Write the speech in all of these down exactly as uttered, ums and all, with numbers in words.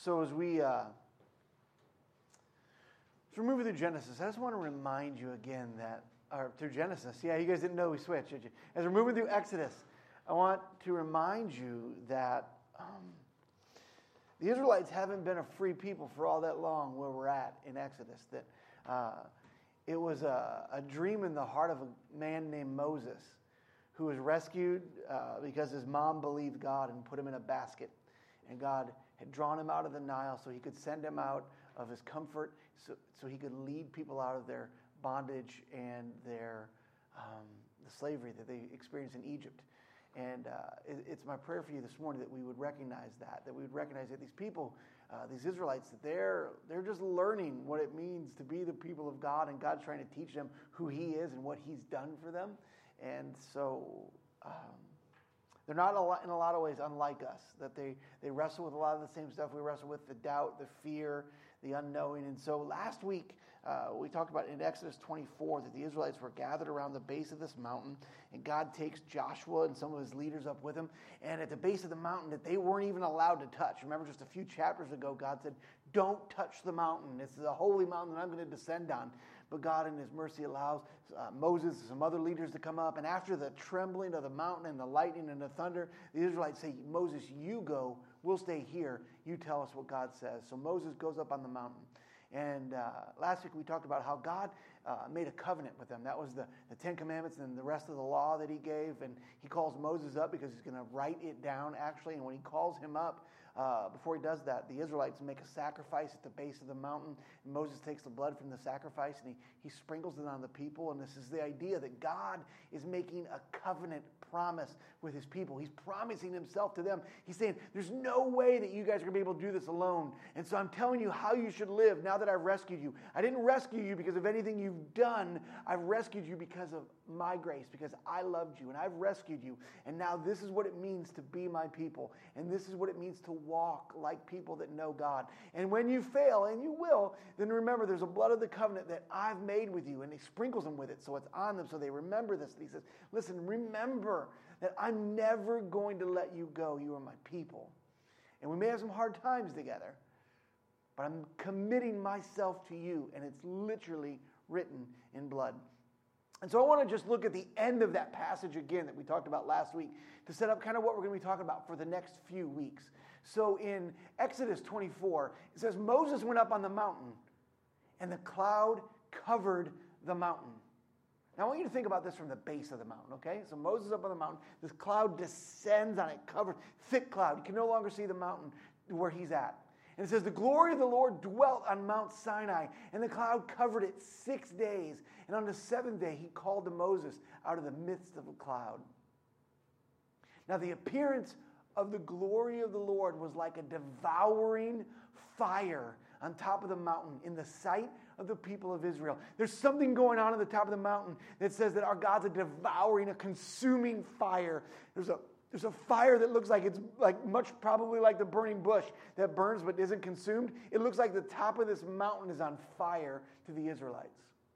So as we uh, as we're moving through Genesis, I just want to remind you again that, or through Genesis, yeah, you guys didn't know we switched, did you? As we're moving through Exodus, I want to remind you that um, the Israelites haven't been a free people for all that long where we're at in Exodus. That uh, it was a, a dream in the heart of a man named Moses who was rescued uh, because his mom believed God and put him in a basket. And God had drawn him out of the Nile so he could send him out of his comfort, so, so he could lead people out of their bondage and their um, the slavery that they experienced in Egypt. And uh, it, it's my prayer for you this morning that we would recognize that, that we would recognize that these people, uh, these Israelites, that they're they're just learning what it means to be the people of God, and God's trying to teach them who He is and what He's done for them. And so um, they're not a lot, in a lot of ways unlike us, that they, they wrestle with a lot of the same stuff we wrestle with, the doubt, the fear, the unknowing. And so last week, uh, we talked about in Exodus twenty-four that the Israelites were gathered around the base of this mountain, and God takes Joshua and some of his leaders up with him. And at the base of the mountain that they weren't even allowed to touch. Remember, just a few chapters ago, God said, don't touch the mountain. This is a holy mountain that I'm going to descend on. But God in His mercy allows uh, Moses and some other leaders to come up. And after the trembling of the mountain and the lightning and the thunder, the Israelites say, Moses, you go. We'll stay here. You tell us what God says. So Moses goes up on the mountain. And uh, last week we talked about how God uh, made a covenant with them. That was the, the Ten Commandments and the rest of the law that He gave. And He calls Moses up because He's going to write it down, actually. And when He calls him up, Uh, before He does that, the Israelites make a sacrifice at the base of the mountain. And Moses takes the blood from the sacrifice and he, he sprinkles it on the people. And this is the idea that God is making a covenant promise with His people. He's promising Himself to them. He's saying, there's no way that you guys are going to be able to do this alone. And so I'm telling you how you should live now that I've rescued you. I didn't rescue you because of anything you've done. I've rescued you because of my grace, because I loved you and I've rescued you. And now this is what it means to be my people. And this is what it means to walk like people that know God. And when you fail, and you will, then remember there's a blood of the covenant that I've made with you. And He sprinkles them with it so it's on them so they remember this. And He says, listen, remember that I'm never going to let you go. You are my people. And we may have some hard times together, but I'm committing myself to you. And it's literally written in blood. And so I want to just look at the end of that passage again that we talked about last week to set up kind of what we're going to be talking about for the next few weeks. So in Exodus twenty-four, it says, Moses went up on the mountain, and the cloud covered the mountain. Now I want you to think about this from the base of the mountain, okay? So Moses up on the mountain, this cloud descends on it, covered, thick cloud. You can no longer see the mountain where he's at. And it says, the glory of the Lord dwelt on Mount Sinai, and the cloud covered it six days. And on the seventh day, He called to Moses out of the midst of a cloud. Now the appearance of the glory of the Lord was like a devouring fire on top of the mountain in the sight of the people of Israel. There's something going on at the top of the mountain that says that our God's a devouring, a consuming fire. There's a There's a fire that looks like it's like much probably like the burning bush that burns but isn't consumed. It looks like the top of this mountain is on fire to the Israelites.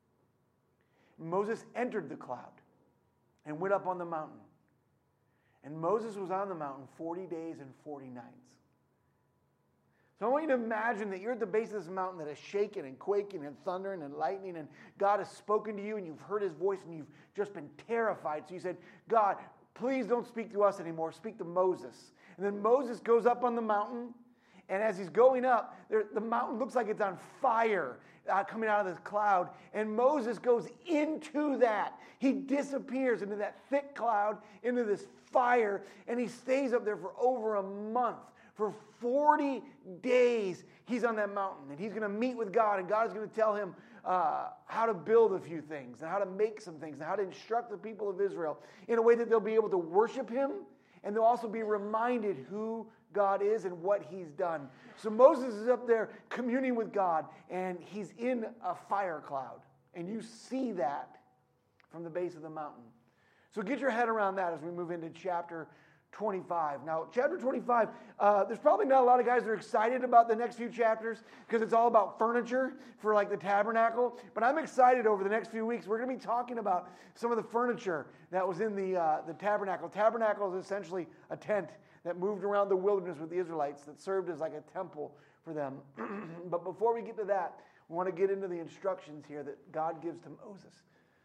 Moses entered the cloud and went up on the mountain. And Moses was on the mountain forty days and forty nights. So I want you to imagine that you're at the base of this mountain that is shaking and quaking and thundering and lightning, and God has spoken to you and you've heard His voice and you've just been terrified. So you said, God, please don't speak to us anymore. Speak to Moses. And then Moses goes up on the mountain. And as he's going up, there, the mountain looks like it's on fire uh, coming out of this cloud. And Moses goes into that. He disappears into that thick cloud, into this fire. And he stays up there for over a month. For forty days, he's on that mountain. And he's going to meet with God. And God is going to tell him Uh, how to build a few things and how to make some things and how to instruct the people of Israel in a way that they'll be able to worship Him, and they'll also be reminded who God is and what He's done. So Moses is up there communing with God, and he's in a fire cloud, and you see that from the base of the mountain. So get your head around that as we move into chapter twenty-five. Now, chapter twenty-five, uh, there's probably not a lot of guys that are excited about the next few chapters because it's all about furniture for like the tabernacle. But I'm excited over the next few weeks. We're going to be talking about some of the furniture that was in the uh, the tabernacle. Tabernacle is essentially a tent that moved around the wilderness with the Israelites that served as like a temple for them. But before we get to that, we want to get into the instructions here that God gives to Moses.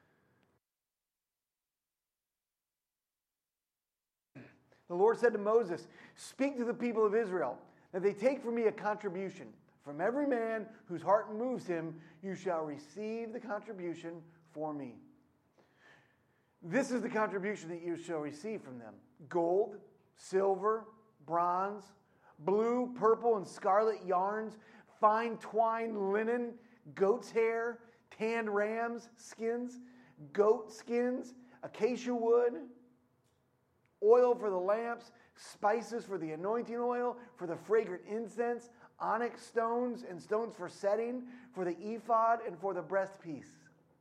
The Lord said to Moses, "Speak to the people of Israel, that they take from me a contribution. From every man whose heart moves him, you shall receive the contribution for me. This is the contribution that you shall receive from them: gold, silver, bronze, blue, purple, and scarlet yarns, fine twined linen, goat's hair, tanned rams' skins, goat skins, acacia wood, oil for the lamps, spices for the anointing oil, for the fragrant incense, onyx stones and stones for setting, for the ephod and for the breastpiece."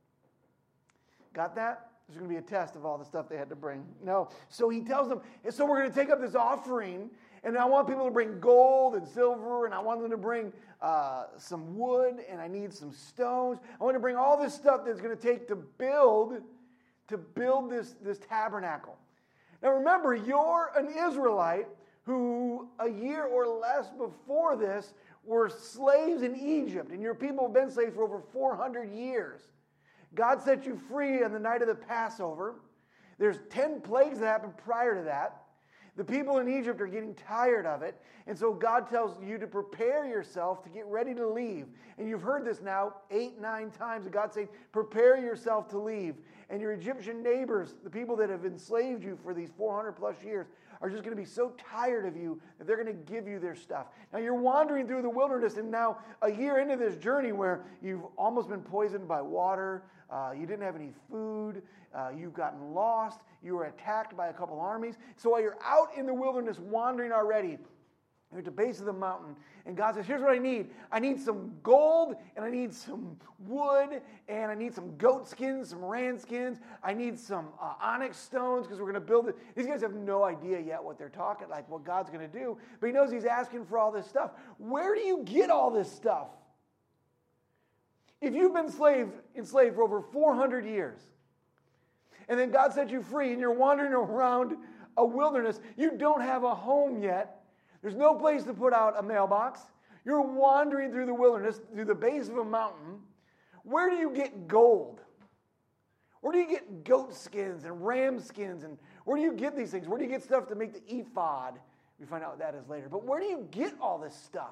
Got that? There's going to be a test of all the stuff they had to bring. No. So he tells them, so we're going to take up this offering, and I want people to bring gold and silver, and I want them to bring uh, some wood, and I need some stones. I want to bring all this stuff that's going to take to build, to build this, this tabernacle. Now remember, you're an Israelite who a year or less before this were slaves in Egypt, and your people have been slaves for over four hundred years. God set you free on the night of the Passover. There's ten plagues that happened prior to that. The people in Egypt are getting tired of it, and so God tells you to prepare yourself to get ready to leave. And you've heard this now eight, nine times, and God saying, prepare yourself to leave. And your Egyptian neighbors, the people that have enslaved you for these four hundred plus years, are just going to be so tired of you that they're going to give you their stuff. Now you're wandering through the wilderness, and now a year into this journey where you've almost been poisoned by water, uh, you didn't have any food, uh, you've gotten lost, you were attacked by a couple armies. So while you're out in the wilderness wandering already, you're at the base of the mountain, and God says, here's what I need. I need some gold, and I need some wood, and I need some goat skins, some ram skins. I need some uh, onyx stones, because we're going to build it. These guys have no idea yet what they're talking, like what God's going to do, but he knows he's asking for all this stuff. Where do you get all this stuff? If you've been slave, enslaved for over four hundred years, and then God set you free, and you're wandering around a wilderness, you don't have a home yet. There's no place to put out a mailbox. You're wandering through the wilderness, through the base of a mountain. Where do you get gold? Where do you get goat skins and ram skins? And where do you get these things? Where do you get stuff to make the ephod? We find out what that is later. But where do you get all this stuff?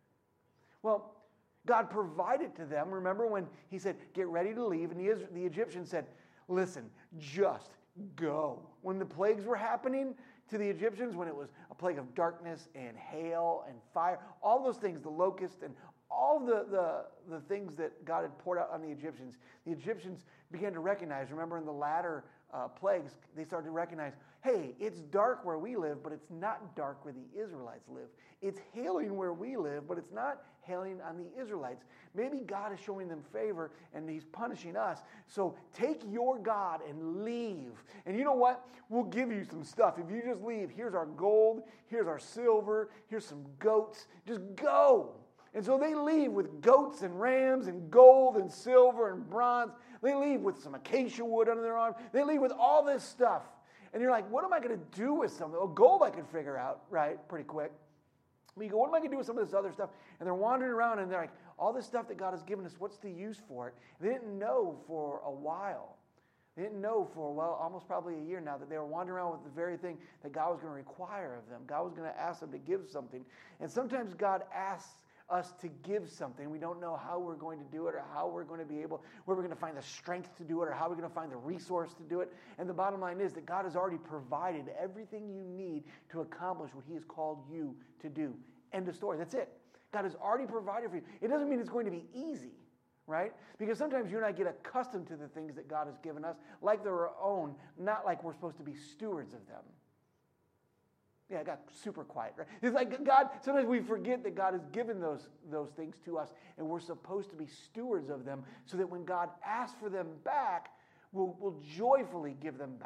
Well, God provided to them. Remember when he said, get ready to leave? And the, the Egyptians said, listen, just go. When the plagues were happening to the Egyptians, when it was a plague of darkness and hail and fire, all those things, the locust and all the, the, the things that God had poured out on the Egyptians, the Egyptians began to recognize, remember in the latter uh, plagues, they started to recognize, hey, it's dark where we live, but it's not dark where the Israelites live. It's hailing where we live, but it's not hailing on the Israelites. Maybe God is showing them favor and he's punishing us. So take your God and leave. And you know what? We'll give you some stuff. If you just leave, here's our gold, here's our silver, here's some goats. Just go. And so they leave with goats and rams and gold and silver and bronze. They leave with some acacia wood under their arm. They leave with all this stuff. And you're like, what am I going to do with something? Oh, gold I could figure out, right, pretty quick. But you go, what am I going to do with some of this other stuff? And they're wandering around, and they're like, all this stuff that God has given us, what's the use for it? And they didn't know for a while. They didn't know for, well, almost probably a year now that they were wandering around with the very thing that God was going to require of them. God was going to ask them to give something. And sometimes God asks us to give something. We don't know how we're going to do it or how we're going to be able, where we're going to find the strength to do it or how we're going to find the resource to do it. And the bottom line is that God has already provided everything you need to accomplish what he has called you to do. End of story. That's it. God has already provided for you. It doesn't mean it's going to be easy, right? Because sometimes you and I get accustomed to the things that God has given us like they're our own, not like we're supposed to be stewards of them. Yeah, I got super quiet, right? It's like God, sometimes we forget that God has given those, those things to us, and we're supposed to be stewards of them so that when God asks for them back, we'll, we'll joyfully give them back.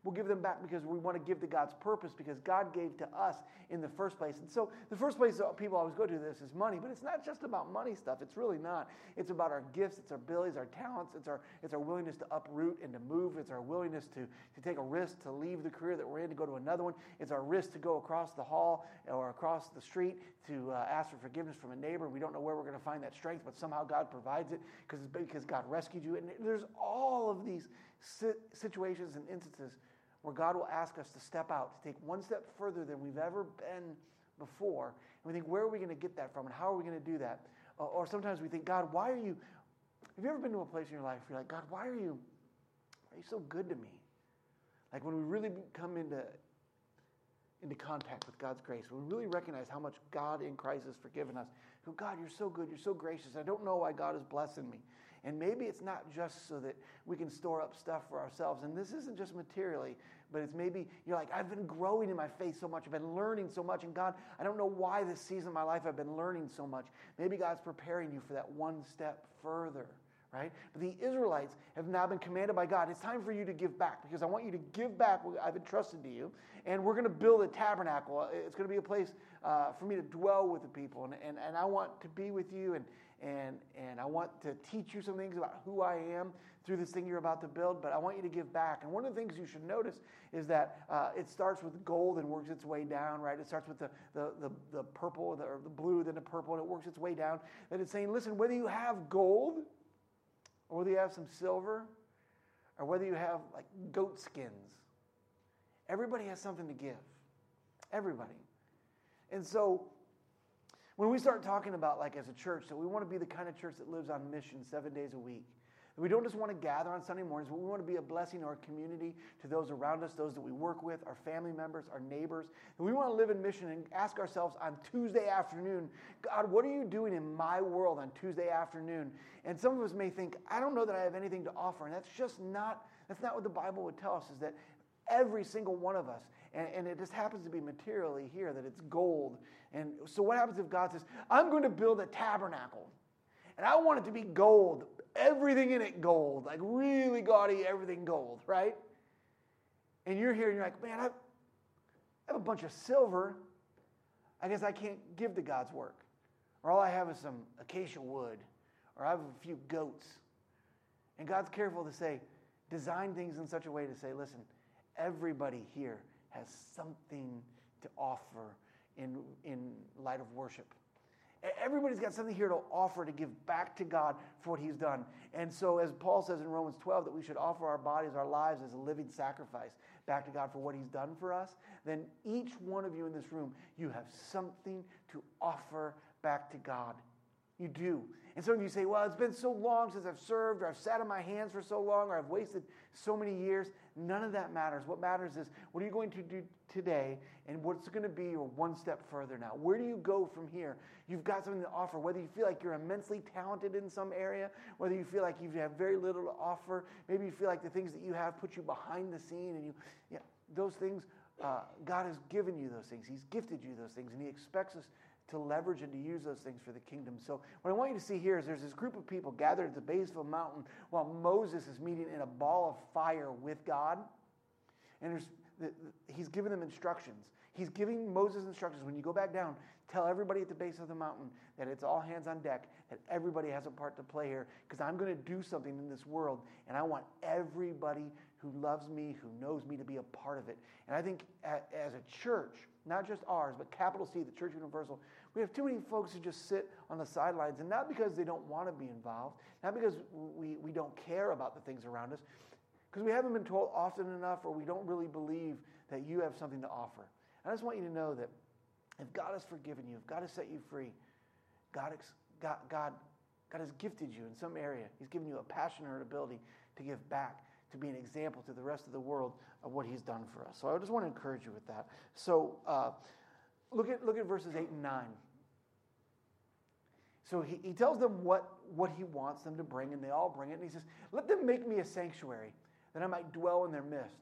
We'll give them back because we want to give to God's purpose, because God gave to us in the first place. And so the first place that people always go to this is money, but it's not just about money stuff. It's really not. It's about our gifts, it's our abilities, our talents, it's our it's our willingness to uproot and to move. It's our willingness to, to take a risk to leave the career that we're in to go to another one. It's our risk to go across the hall or across the street to uh, ask for forgiveness from a neighbor. We don't know where we're going to find that strength, but somehow God provides it because it's because God rescued you. And there's all of these situations and instances where God will ask us to step out, to take one step further than we've ever been before. And we think, where are we going to get that from, and how are we going to do that? Or, or sometimes we think, God, why are you, have you ever been to a place in your life where you're like, God, why are you, why are you so good to me? Like when we really come into, into contact with God's grace, when we really recognize how much God in Christ has forgiven us, go, God, you're so good, you're so gracious, I don't know why God is blessing me. And maybe it's not just so that we can store up stuff for ourselves. And this isn't just materially, but it's maybe you're like, I've been growing in my faith so much. I've been learning so much. And God, I don't know why this season of my life I've been learning so much. Maybe God's preparing you for that one step further, right? But the Israelites have now been commanded by God. It's time for you to give back, because I want you to give back what I've entrusted to you. And we're going to build a tabernacle. It's going to be a place uh, for me to dwell with the people. And, and, and I want to be with you, and And and I want to teach you some things about who I am through this thing you're about to build, but I want you to give back. And one of the things you should notice is that uh, it starts with gold and works its way down, right? It starts with the the the, the purple, the, or the blue, then the purple, and it works its way down. That it's saying, listen, whether you have gold, or whether you have some silver, or whether you have like goat skins, everybody has something to give. Everybody. And so when we start talking about, like as a church, that we want to be the kind of church that lives on mission seven days a week, that we don't just want to gather on Sunday mornings, but we want to be a blessing to our community, to those around us, those that we work with, our family members, our neighbors. And we want to live in mission and ask ourselves on Tuesday afternoon, God, what are you doing in my world on Tuesday afternoon? And some of us may think, I don't know that I have anything to offer. And that's just not, that's not what the Bible would tell us, is that every single one of us, and, and it just happens to be materially here, that it's gold. And so what happens if God says, I'm going to build a tabernacle, and I want it to be gold, everything in it gold, like really gaudy, everything gold, right? And you're here and you're like, man, I have a bunch of silver. I guess I can't give to God's work. Or all I have is some acacia wood, or I have a few goats. And God's careful to say, design things in such a way to say, listen, everybody here has something to offer in, in light of worship. Everybody's got something here to offer to give back to God for what he's done. And so as Paul says in Romans twelve, that we should offer our bodies, our lives as a living sacrifice back to God for what he's done for us, then each one of you in this room, you have something to offer back to God. You do. And some of you say, well, it's been so long since I've served, or I've sat on my hands for so long, or I've wasted so many years. None of that matters. What matters is, what are you going to do today, and what's going to be your one step further now? Where do you go from here? You've got something to offer, whether you feel like you're immensely talented in some area, whether you feel like you have very little to offer, maybe you feel like the things that you have put you behind the scene, and you, yeah, those things, uh, God has given you those things. He's gifted you those things, and he expects us to leverage and to use those things for the kingdom. So what I want you to see here is there's this group of people gathered at the base of a mountain while Moses is meeting in a ball of fire with God. And there's, the, the, he's giving them instructions. He's giving Moses instructions. When you go back down, tell everybody at the base of the mountain that it's all hands on deck, that everybody has a part to play here, because I'm going to do something in this world, and I want everybody who loves me, who knows me, to be a part of it. And I think as a church, not just ours, but capital C, the Church Universal, we have too many folks who just sit on the sidelines, and not because they don't want to be involved, not because we, we don't care about the things around us, because we haven't been told often enough, or we don't really believe that you have something to offer. I just want you to know that if God has forgiven you, if God has set you free, God, God, God, God has gifted you in some area. He's given you a passion or an ability to give back, to be an example to the rest of the world of what he's done for us. So I just want to encourage you with that. So uh, look at look at verses eight and nine. So he, he tells them what, what he wants them to bring, and they all bring it. And he says, let them make me a sanctuary, that I might dwell in their midst.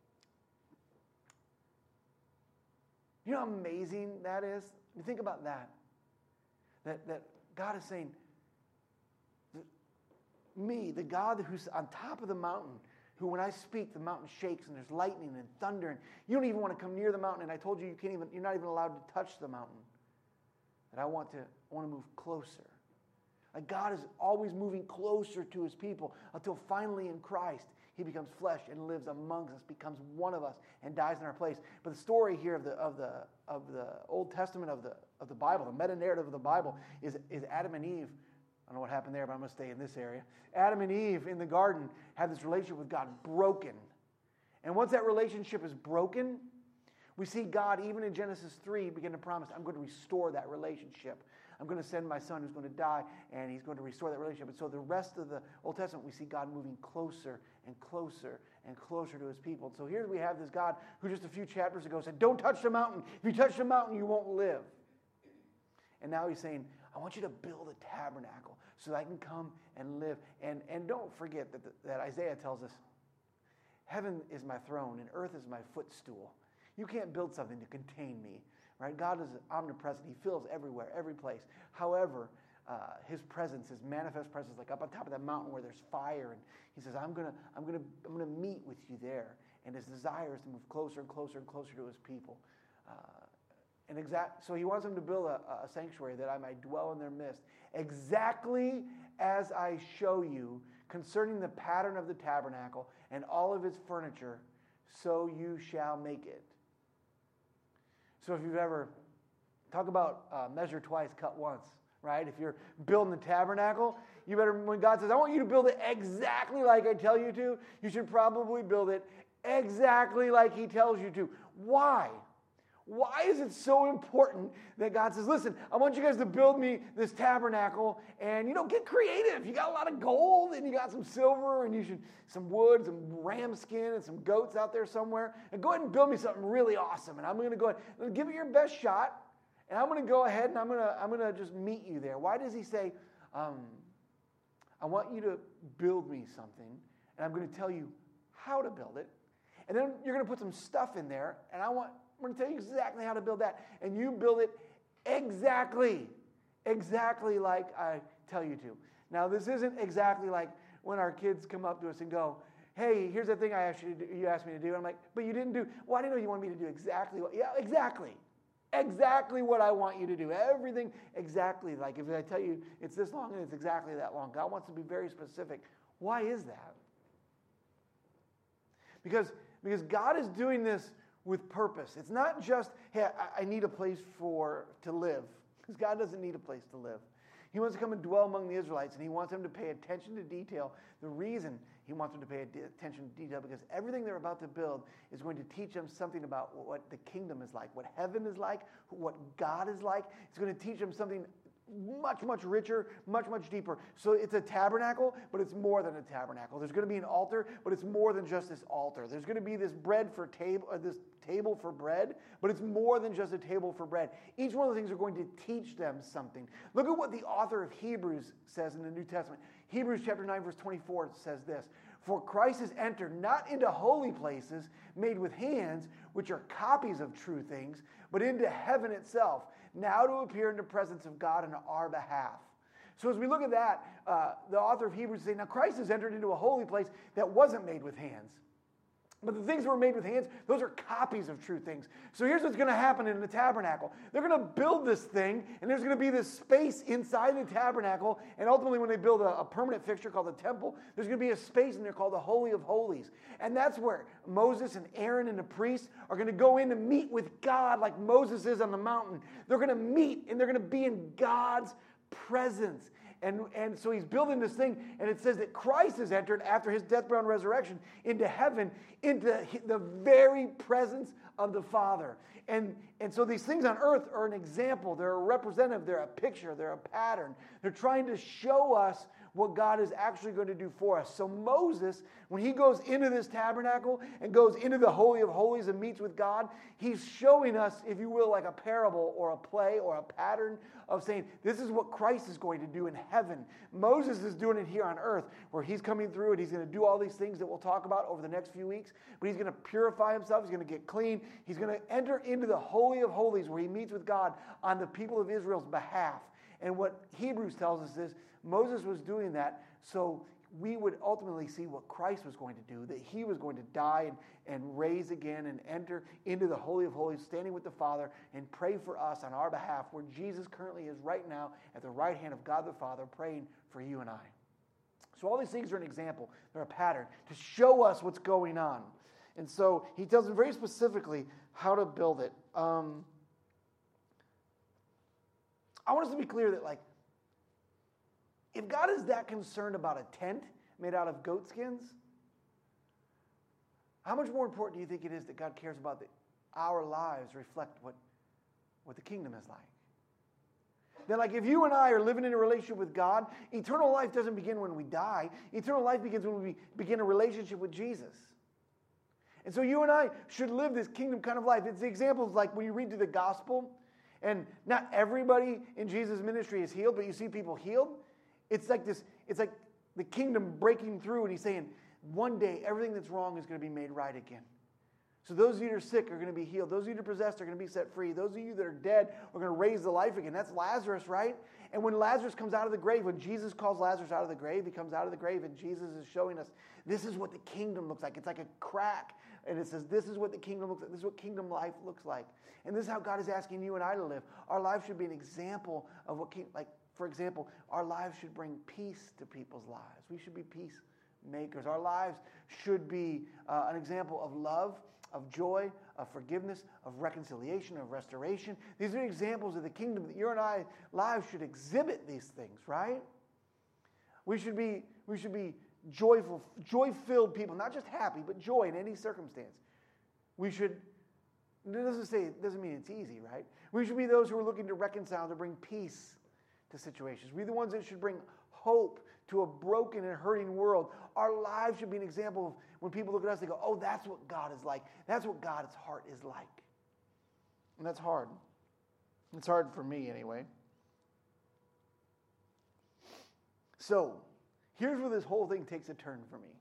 You know how amazing that is? You think about that. That, that God is saying, me, the God who's on top of the mountain, who when I speak, the mountain shakes and there's lightning and thunder, and you don't even want to come near the mountain, and I told you you can't even, you're not even allowed to touch the mountain. That I want to, I want to move closer. Like God is always moving closer to his people until finally in Christ, he becomes flesh and lives amongst us, becomes one of us, and dies in our place. But the story here of the of the of the Old Testament of the of the Bible, the meta narrative of the Bible, is is Adam and Eve. I don't know what happened there, but I'm going to stay in this area. Adam and Eve in the garden had this relationship with God broken, and once that relationship is broken, we see God even in Genesis three begin to promise, "I'm going to restore that relationship. I'm going to send my son who's going to die, and he's going to restore that relationship." And so the rest of the Old Testament, we see God moving closer and closer and closer to his people. And so here we have this God who just a few chapters ago said, "Don't touch the mountain. If you touch the mountain, you won't live." And now he's saying, "I want you to build a tabernacle so that I can come and live." And, and don't forget that, the, that Isaiah tells us, heaven is my throne and earth is my footstool. You can't build something to contain me. Right? God is omnipresent. He fills everywhere, every place. However, uh, his presence, his manifest presence, like up on top of that mountain where there's fire, and he says, I'm gonna, I'm gonna, I'm gonna meet with you there. And his desire is to move closer and closer and closer to his people. Uh, and exact, so he wants them to build a, a sanctuary that I might dwell in their midst, exactly as I show you concerning the pattern of the tabernacle and all of its furniture, so you shall make it. So if you've ever, talk about uh, measure twice, cut once, right? If you're building the tabernacle, you better, when God says, I want you to build it exactly like I tell you to, you should probably build it exactly like he tells you to. Why? Why is it so important that God says, listen, I want you guys to build me this tabernacle, and, you know, get creative. You got a lot of gold, and you got some silver, and you should, some wood, some ram skin, and some goats out there somewhere, and go ahead and build me something really awesome, and I'm going to go ahead and give it your best shot, and I'm going to go ahead, and I'm going to, I'm going to just meet you there. Why does he say, um, I want you to build me something, and I'm going to tell you how to build it, and then you're going to put some stuff in there, and I want... I'm going to tell you exactly how to build that. And you build it exactly, exactly like I tell you to. Now, this isn't exactly like when our kids come up to us and go, hey, here's the thing I asked you to do, you asked me to do. And I'm like, but you didn't do. Well, I didn't know you wanted me to do exactly what. Yeah, exactly. Exactly what I want you to do. Everything exactly like. If I tell you it's this long and it's exactly that long. God wants to be very specific. Why is that? Because, because God is doing this with purpose. It's not just, hey, I, I need a place for to live. Because God doesn't need a place to live. He wants to come and dwell among the Israelites, and he wants them to pay attention to detail. The reason he wants them to pay attention to detail, because everything they're about to build is going to teach them something about what the kingdom is like, what heaven is like, what God is like. It's going to teach them something much, much richer, much, much deeper. So it's a tabernacle, but it's more than a tabernacle. There's going to be an altar, but it's more than just this altar. There's going to be this bread for table, uh, this table for bread, but it's more than just a table for bread. Each one of the things are going to teach them something. Look at what the author of Hebrews says in the New Testament. Hebrews chapter nine, verse twenty-four says this, for Christ has entered not into holy places made with hands, which are copies of true things, but into heaven itself, now to appear in the presence of God on our behalf. So as we look at that, uh, the author of Hebrews is saying, now Christ has entered into a holy place that wasn't made with hands. But the things that were made with hands, those are copies of true things. So here's what's going to happen in the tabernacle. They're going to build this thing, and there's going to be this space inside the tabernacle. And ultimately, when they build a, a permanent fixture called the temple, there's going to be a space in there called the Holy of Holies. And that's where Moses and Aaron and the priests are going to go in to meet with God like Moses is on the mountain. They're going to meet, and they're going to be in God's presence. And, and so he's building this thing, and it says that Christ has entered after his death, burial, and resurrection into heaven, into the very presence of the Father. And, and so these things on earth are an example. They're a representative. They're a picture. They're a pattern. They're trying to show us what God is actually going to do for us. So Moses, when he goes into this tabernacle and goes into the Holy of Holies and meets with God, he's showing us, if you will, like a parable or a play or a pattern of saying, this is what Christ is going to do in heaven. Moses is doing it here on earth, where he's coming through and he's going to do all these things that we'll talk about over the next few weeks. But he's going to purify himself. He's going to get clean. He's going to enter into the Holy of Holies, where he meets with God on the people of Israel's behalf. And what Hebrews tells us is, Moses was doing that so we would ultimately see what Christ was going to do, that he was going to die and, and raise again and enter into the Holy of Holies, standing with the Father and pray for us on our behalf, where Jesus currently is right now at the right hand of God the Father, praying for you and I. So all these things are an example. They're a pattern to show us what's going on. And so he tells them very specifically how to build it. Um, I want us to be clear that, like, if God is that concerned about a tent made out of goat skins, how much more important do you think it is that God cares about that our lives reflect what, what the kingdom is like? That, like, if you and I are living in a relationship with God, eternal life doesn't begin when we die. Eternal life begins when we begin a relationship with Jesus. And so you and I should live this kingdom kind of life. It's the examples like when you read through the gospel, and not everybody in Jesus' ministry is healed, but you see people healed. It's like this, it's like the kingdom breaking through, and he's saying, one day everything that's wrong is going to be made right again. So those of you that are sick are going to be healed. Those of you that are possessed are going to be set free. Those of you that are dead are going to raise to life again. That's Lazarus, right? And when Lazarus comes out of the grave, when Jesus calls Lazarus out of the grave, he comes out of the grave, and Jesus is showing us this is what the kingdom looks like. It's like a crack, and it says this is what the kingdom looks like. This is what kingdom life looks like. And this is how God is asking you and I to live. Our lives should be an example of what, like, for example, our lives should bring peace to people's lives. We should be peacemakers. Our lives should be uh, an example of love, of joy, of forgiveness, of reconciliation, of restoration. These are examples of the kingdom that your and I lives should exhibit these things, right? We should be, we should be joyful, joy-filled people, not just happy, but joy in any circumstance. We should, it doesn't say, it doesn't mean it's easy, right? We should be those who are looking to reconcile, to bring peace to situations. We're the ones that should bring hope to a broken and hurting world. Our lives should be an example of when people look at us, they go, oh, that's what God is like. That's what God's heart is like. And that's hard. It's hard for me anyway. So, here's where this whole thing takes a turn for me.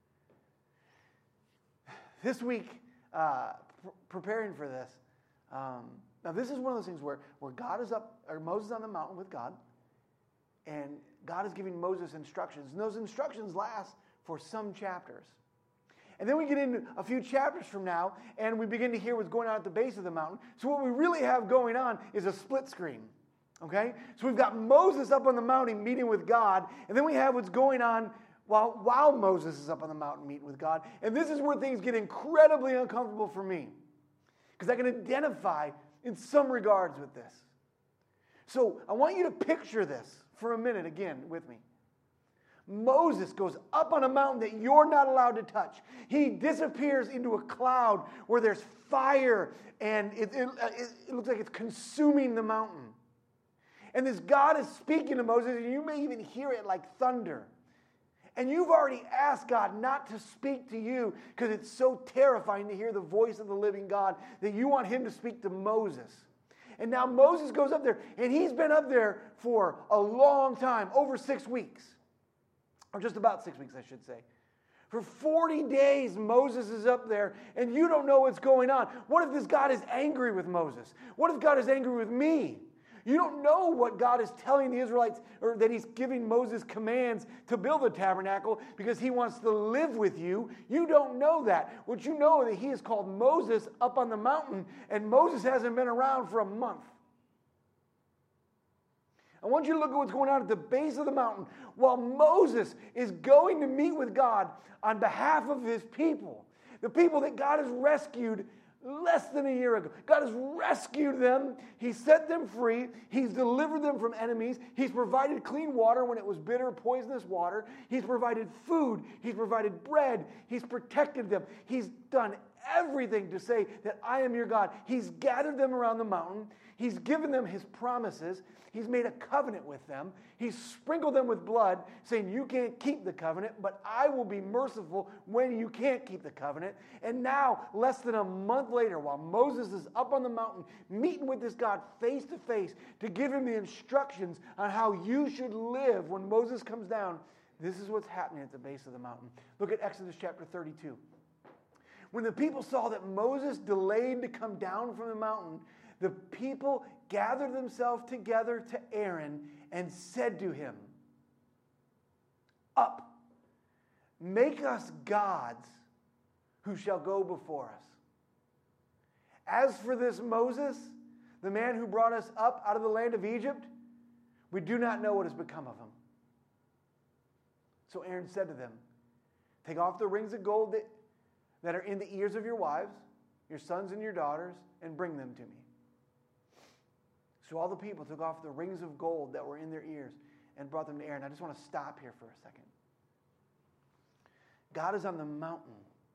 This week, uh, pr- preparing for this, um, now this is one of those things where, where God is up, or Moses is on the mountain with God, and God is giving Moses instructions. And those instructions last for some chapters. And then we get into a few chapters from now, and we begin to hear what's going on at the base of the mountain. So what we really have going on is a split screen. Okay? So we've got Moses up on the mountain meeting with God, and then we have what's going on while, while Moses is up on the mountain meeting with God. And this is where things get incredibly uncomfortable for me, because I can identify in some regards with this. So I want you to picture this for a minute again with me. Moses goes up on a mountain that you're not allowed to touch. He disappears into a cloud where there's fire, and it, it, it looks like it's consuming the mountain. And this God is speaking to Moses, and you may even hear it like thunder. And you've already asked God not to speak to you because it's so terrifying to hear the voice of the living God that you want him to speak to Moses. And now Moses goes up there, and he's been up there for a long time, over six weeks. Or just about six weeks, I should say. For forty days, Moses is up there, and you don't know what's going on. What if this God is angry with Moses? What if God is angry with me? You don't know what God is telling the Israelites, or that he's giving Moses commands to build the tabernacle because he wants to live with you. You don't know that. What you know is that he has called Moses up on the mountain, and Moses hasn't been around for a month. I want you to look at what's going on at the base of the mountain while Moses is going to meet with God on behalf of his people. The people that God has rescued less than a year ago. God has rescued them. He set them free. He's delivered them from enemies. He's provided clean water when it was bitter, poisonous water. He's provided food. He's provided bread. He's protected them. He's done everything to say that I am your God. He's gathered them around the mountain. He's given them his promises. He's made a covenant with them. He's sprinkled them with blood, saying, you can't keep the covenant, but I will be merciful when you can't keep the covenant. And now, less than a month later, while Moses is up on the mountain, meeting with this God face to face to give him the instructions on how you should live when Moses comes down, this is what's happening at the base of the mountain. Look at Exodus chapter thirty-two. When the people saw that Moses delayed to come down from the mountain, the people gathered themselves together to Aaron and said to him, up, make us gods who shall go before us. As for this Moses, the man who brought us up out of the land of Egypt, we do not know what has become of him. So Aaron said to them, take off the rings of gold that, that are in the ears of your wives, your sons and your daughters, and bring them to me. So all the people took off the rings of gold that were in their ears and brought them to Aaron. I just want to stop here for a second. God is on the mountain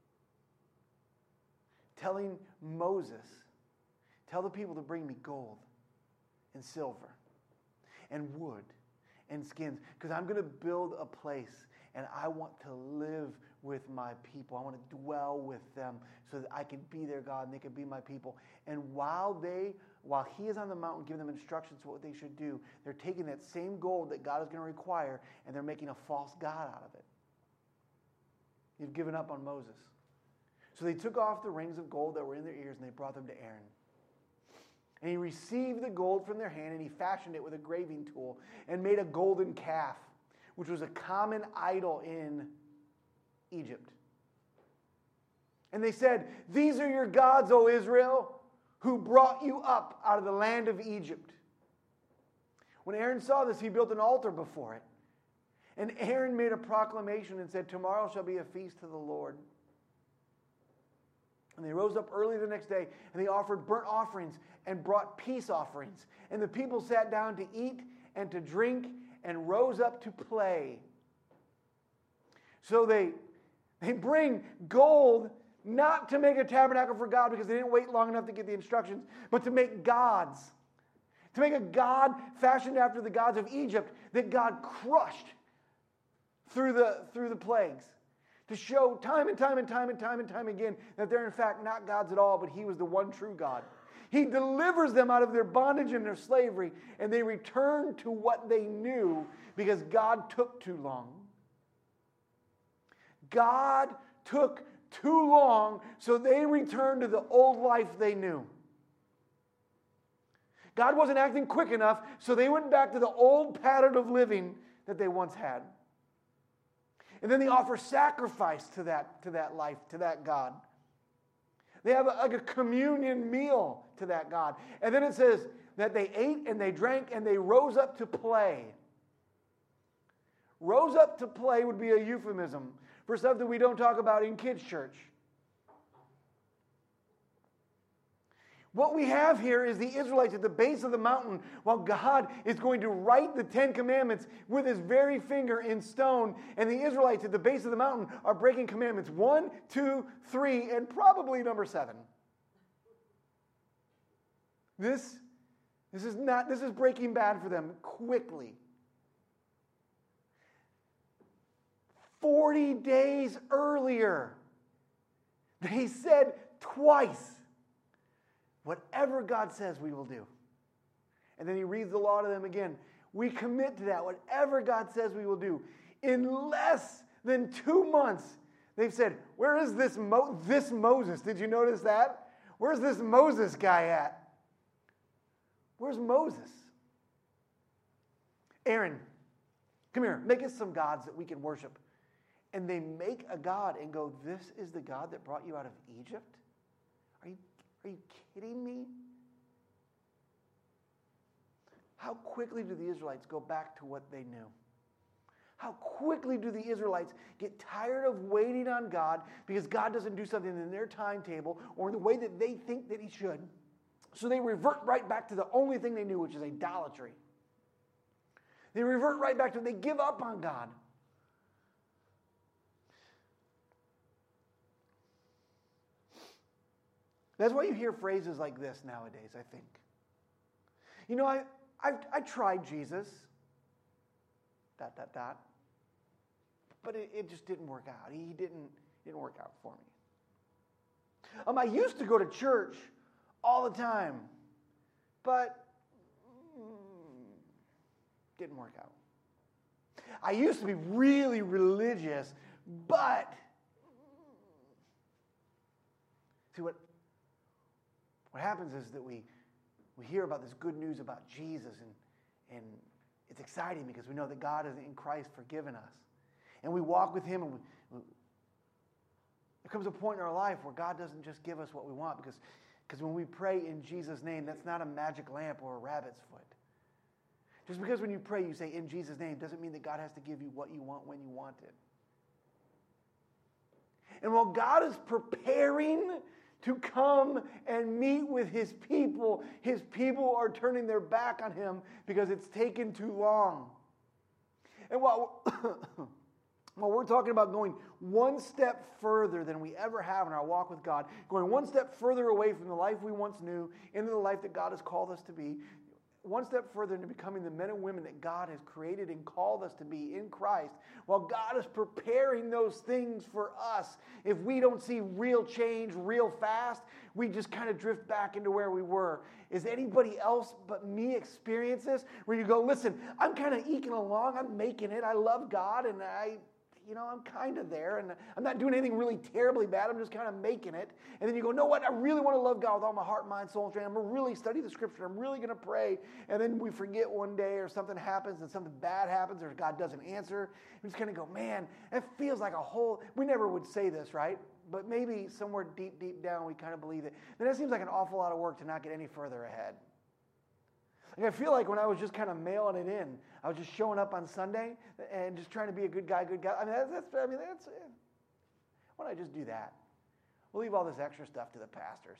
telling Moses, tell the people to bring me gold and silver and wood and skins, because I'm going to build a place and I want to live with my people. I want to dwell with them so that I can be their God and they can be my people. And while they, while he is on the mountain giving them instructions to what they should do, they're taking that same gold that God is going to require and they're making a false god out of it. You've given up on Moses. So they took off the rings of gold that were in their ears and they brought them to Aaron. And he received the gold from their hand and he fashioned it with a graving tool and made a golden calf, which was a common idol in Egypt. And they said, these are your gods, O Israel, who brought you up out of the land of Egypt. When Aaron saw this, he built an altar before it. And Aaron made a proclamation and said, tomorrow shall be a feast to the Lord. And they rose up early the next day, and they offered burnt offerings and brought peace offerings. And the people sat down to eat and to drink and rose up to play. So they, they bring gold not to make a tabernacle for God because they didn't wait long enough to get the instructions, but to make gods. To make a god fashioned after the gods of Egypt that God crushed through the, through the plagues. To show time and time and time and time and time again that they're in fact not gods at all, but he was the one true God. He delivers them out of their bondage and their slavery, and they return to what they knew because God took too long. God took too long, so they returned to the old life they knew. God wasn't acting quick enough, so they went back to the old pattern of living that they once had. And then they offer sacrifice to that, to that life, to that God. They have a, like a communion meal to that God. And then it says that they ate and they drank and they rose up to play. Rose up to play would be a euphemism for something we don't talk about in kids' church. What we have here is the Israelites at the base of the mountain while God is going to write the Ten Commandments with his very finger in stone. And the Israelites at the base of the mountain are breaking commandments one, two, three, and probably number seven. This, this is not, this is Breaking Bad for them quickly. Forty days earlier, they said twice, whatever God says we will do. And then he reads the law to them again. We commit to that, whatever God says we will do. In less than two months, they've said, where is this, Mo- this Moses? Did you notice that? Where's this Moses guy at? Where's Moses? Aaron, come here, make us some gods that we can worship. And they make a god and go, this is the God that brought you out of Egypt? Are you Are you kidding me? How quickly do the Israelites go back to what they knew? How quickly do the Israelites get tired of waiting on God because God doesn't do something in their timetable or in the way that they think that he should? So they revert right back to the only thing they knew, which is idolatry. They revert right back to it. They give up on God. That's why you hear phrases like this nowadays, I think. You know, I I, I tried Jesus, dot, dot, dot, but it, it just didn't work out. He didn't, didn't work out for me. Um, I used to go to church all the time, but mm, didn't work out. I used to be really religious, but see what What happens is that we, we hear about this good news about Jesus, and, and it's exciting because we know that God has in Christ forgiven us. And we walk with him, and we, There comes a point in our life where God doesn't just give us what we want, because, because when we pray in Jesus' name, that's not a magic lamp or a rabbit's foot. Just because when you pray you say in Jesus' name doesn't mean that God has to give you what you want when you want it. And while God is preparing to come and meet with his people, his people are turning their back on him because it's taken too long. And while, while we're talking about going one step further than we ever have in our walk with God, going one step further away from the life we once knew into the life that God has called us to be, one step further into becoming the men and women that God has created and called us to be in Christ, while God is preparing those things for us, if we don't see real change real fast, we just kind of drift back into where we were. Is anybody else but me experience this? Where you go, listen, I'm kind of eking along, I'm making it, I love God, and I... you know, I'm kind of there, and I'm not doing anything really terribly bad. I'm just kind of making it. And then you go, no, what? I really want to love God with all my heart, mind, soul, and strength. I'm going to really study the Scripture. I'm really going to pray. And then we forget one day, or something happens, and something bad happens, or God doesn't answer. We just kind of go, man, it feels like a whole... We never would say this, right? But maybe somewhere deep, deep down, we kind of believe it. Then that seems like an awful lot of work to not get any further ahead. Like I feel like when I was just kind of mailing it in, I was just showing up on Sunday and just trying to be a good guy, good guy. I mean, that's, that's I mean, that's, why don't I just do that? We'll leave all this extra stuff to the pastors.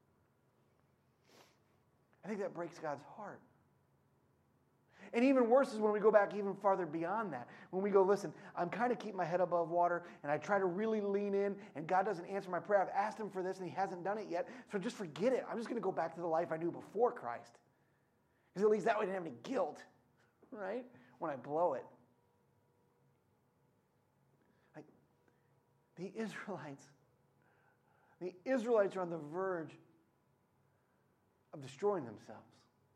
I think that breaks God's heart. And even worse is when we go back even farther beyond that. When we go, listen, I'm kind of keeping my head above water, and I try to really lean in, and God doesn't answer my prayer. I've asked him for this, and he hasn't done it yet. So just forget it. I'm just going to go back to the life I knew before Christ. Because at least that way I didn't have any guilt, right? When I blow it. Like, the Israelites, the Israelites are on the verge of destroying themselves.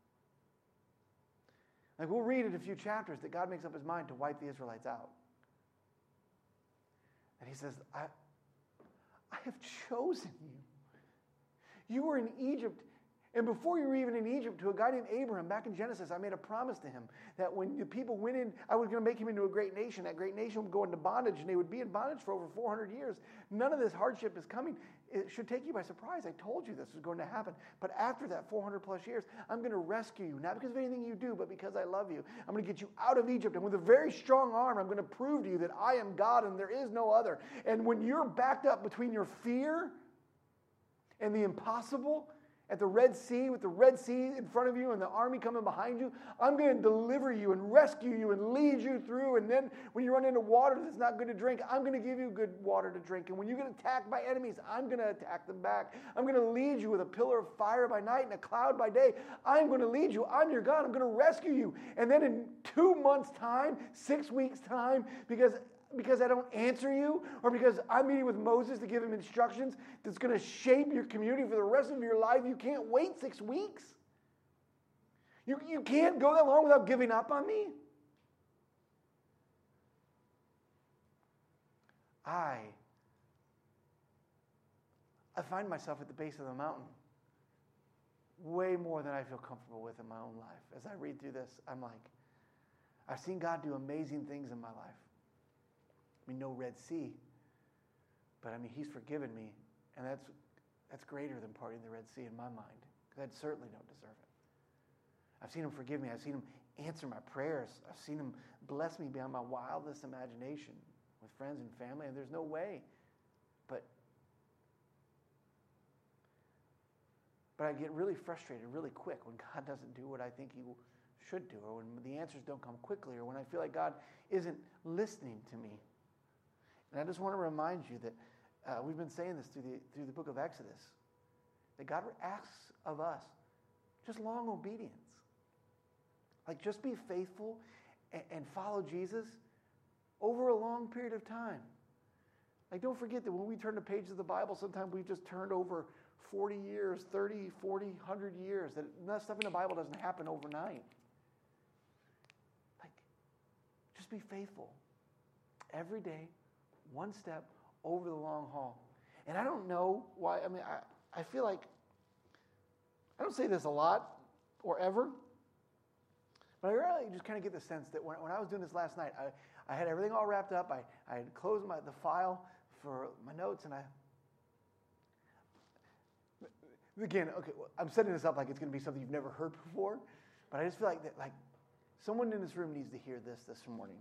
Like, we'll read in a few chapters that God makes up his mind to wipe the Israelites out. And he says, I, I have chosen you. You were in Egypt. And before you were even in Egypt, to a guy named Abraham, back in Genesis, I made a promise to him that when the people went in, I was going to make him into a great nation. That great nation would go into bondage, and they would be in bondage for over four hundred years. None of this hardship is coming. It should take you by surprise. I told you this was going to happen. But after that four hundred plus years, I'm going to rescue you, not because of anything you do, but because I love you. I'm going to get you out of Egypt, and with a very strong arm, I'm going to prove to you that I am God and there is no other. And when you're backed up between your fear and the impossible, at the Red Sea, with the Red Sea in front of you and the army coming behind you, I'm going to deliver you and rescue you and lead you through. And then when you run into water that's not good to drink, I'm going to give you good water to drink. And when you get attacked by enemies, I'm going to attack them back. I'm going to lead you with a pillar of fire by night and a cloud by day. I'm going to lead you. I'm your God. I'm going to rescue you. And then in two months' time, six weeks' time, because... because I don't answer you, or because I'm meeting with Moses to give him instructions that's going to shape your community for the rest of your life, you can't wait six weeks. You, you can't go that long without giving up on me. I, I find myself at the base of the mountain way more than I feel comfortable with in my own life. As I read through this, I'm like, I've seen God do amazing things in my life. I mean, no Red Sea, but I mean, he's forgiven me, and that's that's greater than parting the Red Sea in my mind, because I certainly don't deserve it. I've seen him forgive me. I've seen him answer my prayers. I've seen him bless me beyond my wildest imagination with friends and family, and there's no way. But, but I get really frustrated really quick when God doesn't do what I think he should do, or when the answers don't come quickly, or when I feel like God isn't listening to me. And I just want to remind you that uh, we've been saying this through the, through the book of Exodus, that God asks of us just long obedience. Like, just be faithful and, and follow Jesus over a long period of time. Like, don't forget that when we turn the pages of the Bible, sometimes we've just turned over forty years, thirty, forty, one hundred years. That, that stuff in the Bible doesn't happen overnight. Like, just be faithful every day, one step over the long haul. And I don't know why, I mean, I, I feel like, I don't say this a lot or ever, But I really just kind of get the sense that when, when I was doing this last night, I, I had everything all wrapped up. I, I had closed my, the file for my notes, and I, again, okay, well, I'm setting this up like it's going to be something you've never heard before, but I just feel like that, like someone in this room needs to hear this this morning.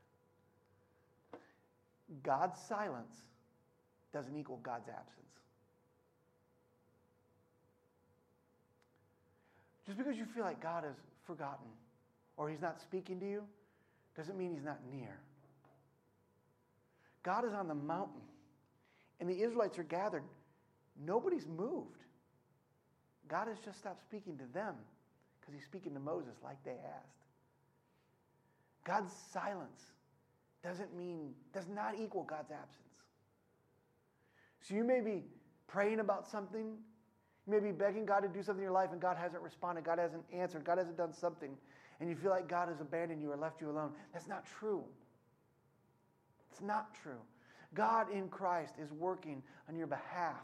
God's silence doesn't equal God's absence. Just because you feel like God has forgotten or he's not speaking to you doesn't mean he's not near. God is on the mountain, and the Israelites are gathered. Nobody's moved. God has just stopped speaking to them because he's speaking to Moses like they asked. God's silence doesn't mean, does not equal God's absence. So you may be praying about something. You may be begging God to do something in your life, and God hasn't responded. God hasn't answered. God hasn't done something. And you feel like God has abandoned you or left you alone. That's not true. It's not true. God in Christ is working on your behalf.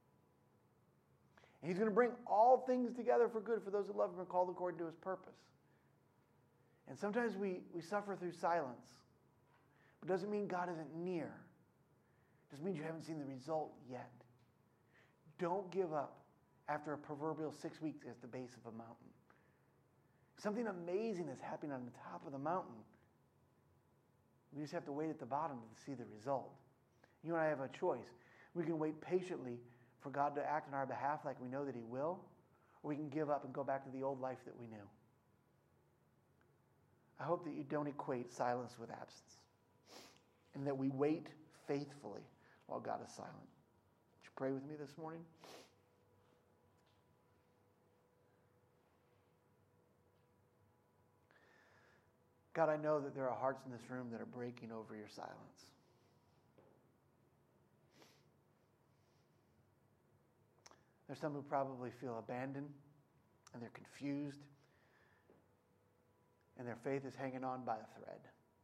And he's going to bring all things together for good for those who love him and called according to his purpose. And sometimes we, we suffer through silence. But it doesn't mean God isn't near. It just means you haven't seen the result yet. Don't give up after a proverbial six weeks at the base of a mountain. Something amazing is happening on the top of the mountain. We just have to wait at the bottom to see the result. You and I have a choice. We can wait patiently for God to act on our behalf like we know that he will, or we can give up and go back to the old life that we knew. I hope that you don't equate silence with absence, and that we wait faithfully while God is silent. Would you pray with me this morning? God, I know that there are hearts in this room that are breaking over your silence. There's some who probably feel abandoned, and they're confused, and their faith is hanging on by a thread.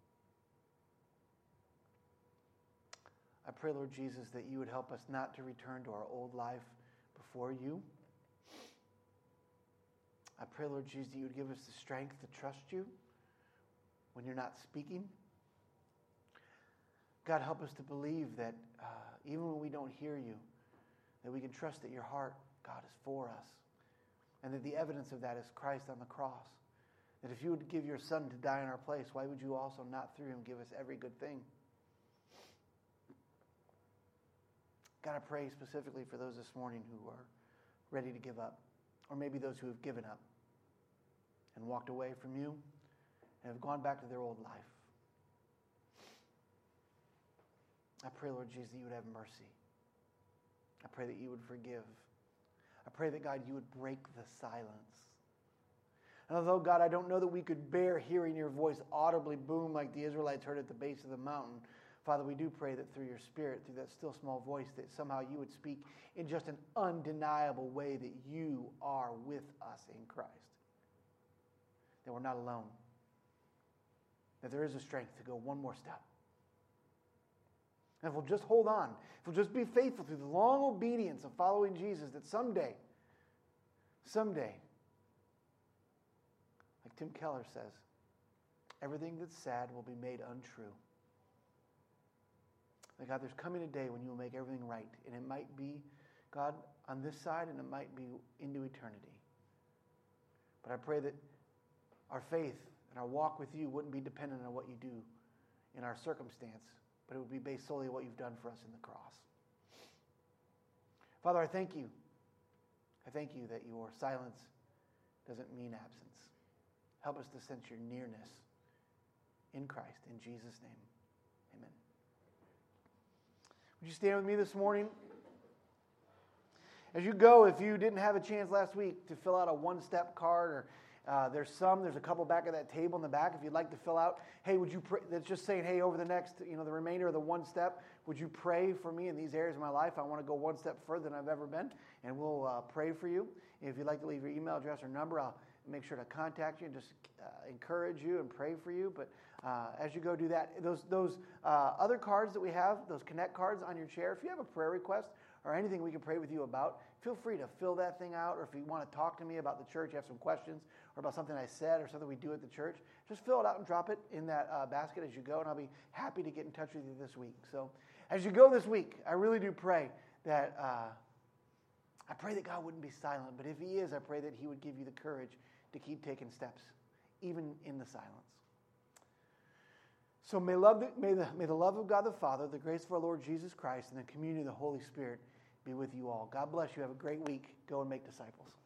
I pray, Lord Jesus, that you would help us not to return to our old life before you. I pray, Lord Jesus, that you would give us the strength to trust you when you're not speaking. God, help us to believe that uh, even when we don't hear you, that we can trust that your heart, God, is for us, and that the evidence of that is Christ on the cross. That if you would give your son to die in our place, why would you also not through him give us every good thing? God, I pray specifically for those this morning who are ready to give up, or maybe those who have given up and walked away from you and have gone back to their old life. I pray, Lord Jesus, that you would have mercy. I pray that you would forgive. I pray that, God, you would break the silence. And although, God, I don't know that we could bear hearing your voice audibly boom like the Israelites heard at the base of the mountain, Father, we do pray that through your Spirit, through that still small voice, that somehow you would speak in just an undeniable way that you are with us in Christ. That we're not alone. That there is a strength to go one more step. And if we'll just hold on, if we'll just be faithful through the long obedience of following Jesus, that someday, someday, like Tim Keller says, everything that's sad will be made untrue. That God, there's coming a day when you will make everything right. And it might be, God, on this side, and it might be into eternity. But I pray that our faith and our walk with you wouldn't be dependent on what you do in our circumstance, but it would be based solely on what you've done for us in the cross. Father, I thank you. I thank you that your silence doesn't mean absence. Help us to sense your nearness in Christ. In Jesus' name, amen. Would you stand with me this morning? As you go, if you didn't have a chance last week to fill out a one-step card, or uh, there's some, there's a couple back of that table in the back. If you'd like to fill out, hey, would you pray? That's just saying, hey, over the next, you know, the remainder of the one step, would you pray for me in these areas of my life? I want to go one step further than I've ever been, and we'll uh, pray for you. If you'd like to leave your email address or number, I'll make sure to contact you and just uh, encourage you and pray for you. But uh, as you go do that, those those uh, other cards that we have, those Connect cards on your chair, if you have a prayer request or anything we can pray with you about, feel free to fill that thing out. Or if you want to talk to me about the church, you have some questions, or about something I said or something we do at the church, just fill it out and drop it in that uh, basket as you go, and I'll be happy to get in touch with you this week. So as you go this week, I really do pray that, uh, I pray that God wouldn't be silent, but if he is, I pray that he would give you the courage to keep taking steps, even in the silence. So may, love the, may, the, may the love of God the Father, the grace of our Lord Jesus Christ, and the communion of the Holy Spirit be with you all. God bless you. Have a great week. Go and make disciples.